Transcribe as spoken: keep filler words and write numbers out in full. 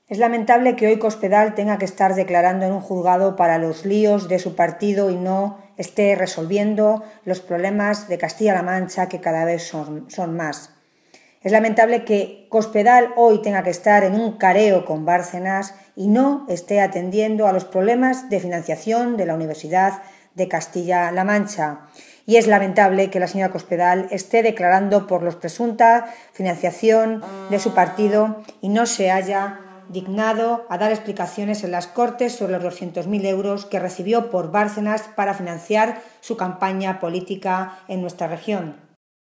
Es lamentable que hoy Cospedal tenga que estar declarando en un juzgado para los líos de su partido y no esté resolviendo los problemas de Castilla-La Mancha, que cada vez son, son más. Es lamentable que Cospedal hoy tenga que estar en un careo con Bárcenas y no esté atendiendo a los problemas de financiación de la Universidad de Castilla-La Mancha. Y es lamentable que la señora Cospedal esté declarando por la presunta financiación de su partido y no se haya dignado a dar explicaciones en las Cortes sobre los doscientos mil euros que recibió por Bárcenas para financiar su campaña política en nuestra región.